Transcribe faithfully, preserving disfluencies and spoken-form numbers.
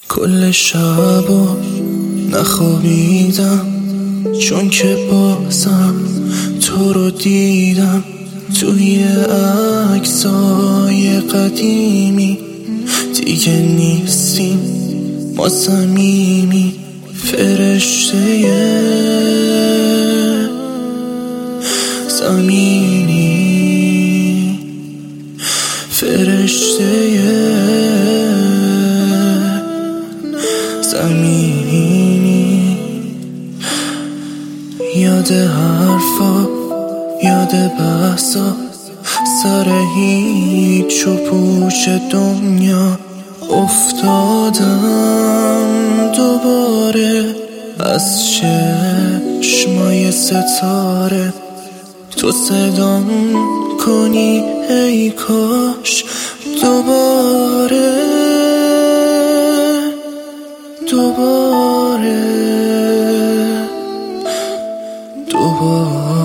کل شبو نخوابیدم چون که بازم تو رو دیدم توی عکسای قدیمی. دیگه نیستیم ما صمیمی، فرشته زمینی، فرشته زمینی. یاد حرفا، یاد بحثا، سر هیچ و پوش دنیا افتادم دوباره از چشمای ستاره. تو صدام کنی ای کاش دوباره دوباره دوباره